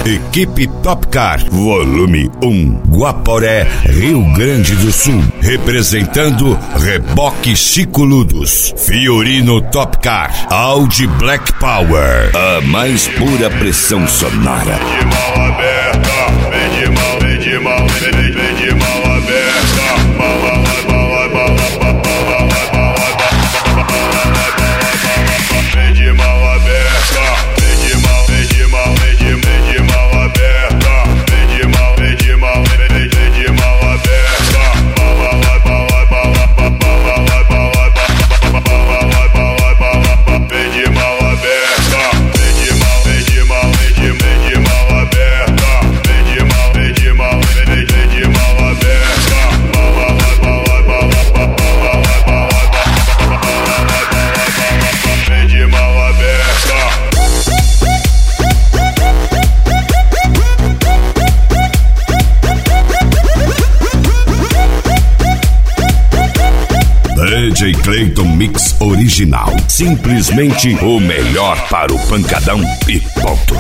Equipe Topcar, volume 1, Guaporé, Rio Grande do Sul. Representando Reboque Chico Ludos, Fiorino Topcar, Audi Black Power, a mais pura pressão sonora. Vem de mão aberta, vem de mão aberta, vem de mão aberta, vem de mão aberta, vem de mão aberta, vem de mão DJ Clayton Mix Original. Simplesmente o melhor para o pancadão e ponto.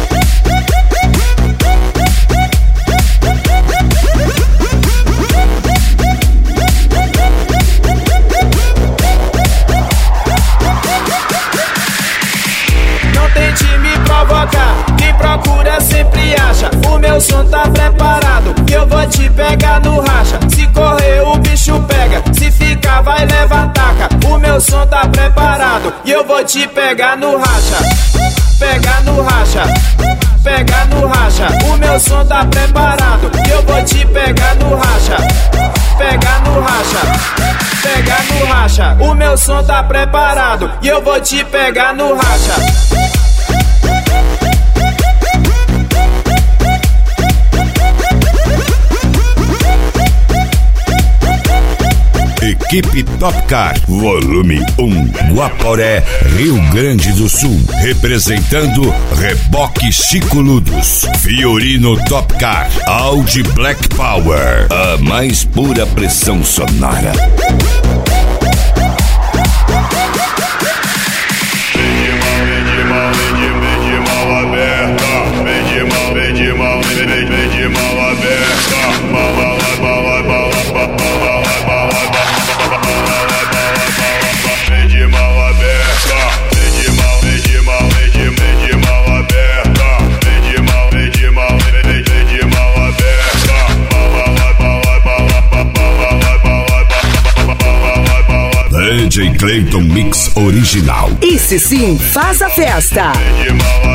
Não tente me provocar, quem procura sempre acha. O meu som tá preparado, que eu vou te pegar no racha. Se correr o bicho pega, se ficar vai levar taca. O meu som tá preparado, e eu vou te pegar no racha. Pegar no racha, pegar no racha. O meu som tá preparado, e eu vou te pegar no racha. Pegar no racha, pegar no racha. O meu som tá preparado, e eu vou te pegar no racha. Equipe Topcar, volume 1, Guaporé, Rio Grande do Sul. Representando Reboque Chico Ludos, Fiorino Topcar, Audi Black Power, a mais pura pressão sonora. DJ Clayton Mix Original. Esse sim faz a festa. Vem de mão